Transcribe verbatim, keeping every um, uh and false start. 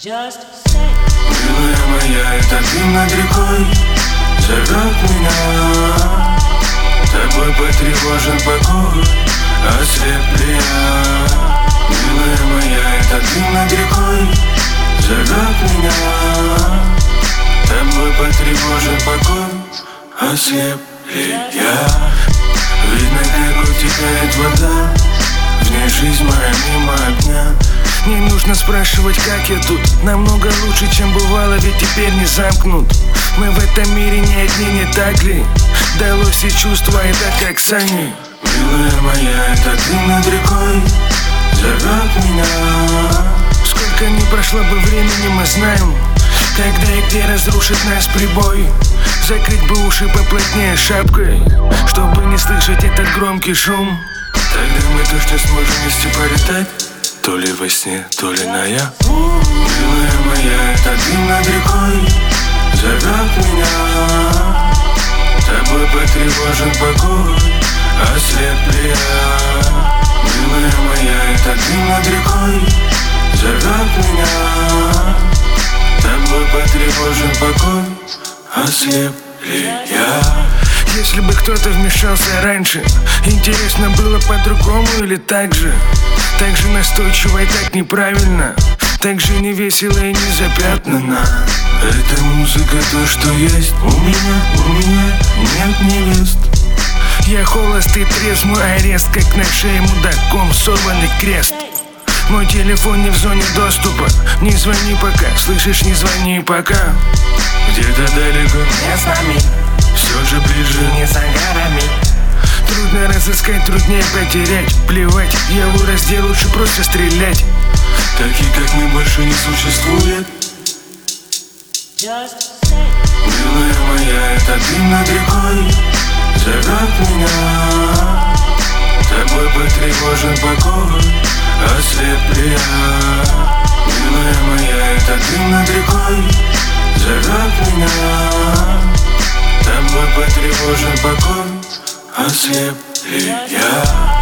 Милая моя, это дым над рекой зовет меня. Тобой потревожен покой, ослеп ли я? Милая моя, это дым над рекой зовет меня. Тобой потревожен покой, ослеп ли я? Видно, как утекает вода, в ней жизнь моя мимо огня. Не нужно спрашивать, как я тут. Намного лучше, чем бывало, ведь теперь не замкнут. Мы в этом мире не одни, не так ли? Далось все чувства, это как сани. Милая моя, это дым над рекой зовет меня. Сколько ни прошло бы времени, мы знаем, когда и где разрушит нас прибой. Закрыть бы уши поплотнее шапкой, чтобы не слышать этот громкий шум. Тогда мы точно сможем вместе полетать, то ли во сне, то ли наяву. Милая моя, это дым над рекой зовет меня. Тобой потревожен покой, ослеп ли я? Милая моя, это дым над рекой зовет меня. Тобой потревожен покой, ослеп ли я? Если бы кто-то вмешался раньше, интересно было по-другому или так же? Так же настойчиво и так неправильно, так же не весело и не запятнано. Эта музыка то, что есть. У меня, у меня нет невест. Я холост и трезв, мой арест, как на шее мудаком сорванный крест. Мой телефон не в зоне доступа, не звони пока, слышишь, не звони пока. Где-то далеко, не с нами, все же ближе, не за горами. Трудно разыскать, труднее потерять. Плевать, я вырос, где лучше просто стрелять. Такие, как мы, больше не существует. Милая моя, это дым над рекой зовет меня. Тобой потревожен покой, ослеп ли я? Милая моя, это дым над рекой зовет меня. Тобой потревожен покой, ослеп ли я?